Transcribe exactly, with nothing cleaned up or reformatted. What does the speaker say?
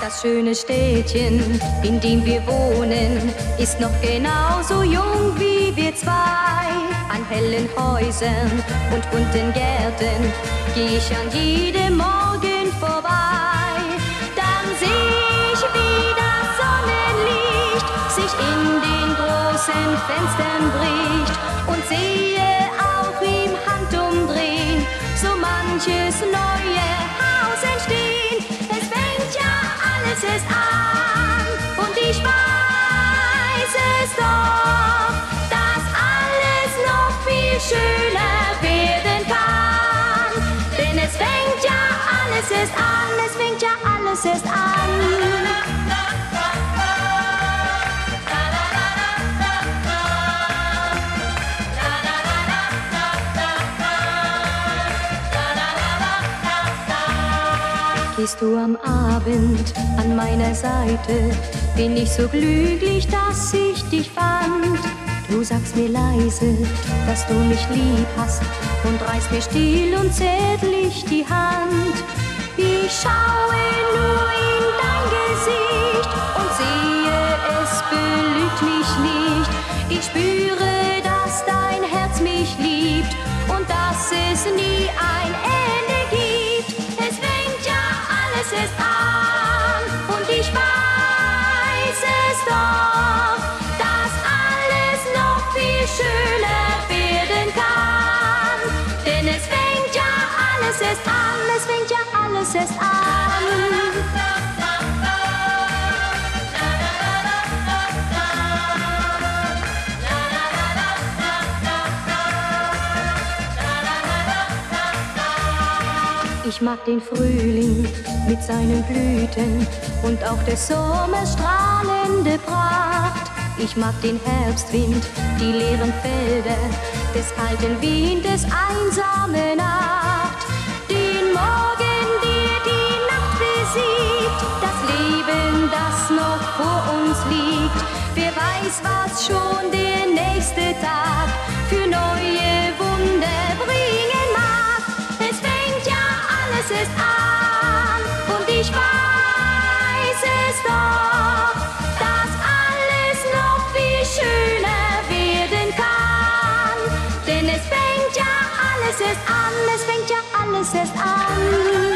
Das schöne Städtchen, in dem wir wohnen, ist noch genauso jung wie wir zwei. An hellen Häusern und bunten Gärten geh ich an jedem Morgen vorbei. Dann seh ich, wie das Sonnenlicht sich in den großen Fenstern bricht und sehe auch im Handumdrehen so manches neue Haus entstehen. Es fängt ja alles erst an und ich weiß es doch, dass alles noch viel schöner werden kann. Denn es fängt ja alles erst an, es fängt ja alles erst an. Gehst du am Abend an meiner Seite, bin ich so glücklich, dass ich dich fand. Du sagst mir leise, dass du mich lieb hast und reichst mir still und zärtlich die Hand. Ich schaue nur in dein Gesicht und sehe, es belügt mich nicht. Ich spüre, dass dein Herz mich liebt und dass es nie ein Ende gibt. Es fängt ja alles erst an und ich weiß es doch, dass alles noch viel schöner werden kann. Denn es fängt ja alles erst an, es fängt ja alles erst an. Ich mag den Frühling mit seinen Blüten und auch des Sommers strahlende Pracht. Ich mag den Herbstwind, die leeren Felder, des kalten Windes einsame Nacht. Den Morgen, der die Nacht besiegt, das Leben, das noch vor uns liegt. Wer weiß, was schon der nächste Tag für neue Wunder bringen mag. Es fängt ja alles erst an und ich weiß es doch, dass alles noch viel schöner werden kann. Denn es fängt ja alles erst an, es fängt ja alles erst an.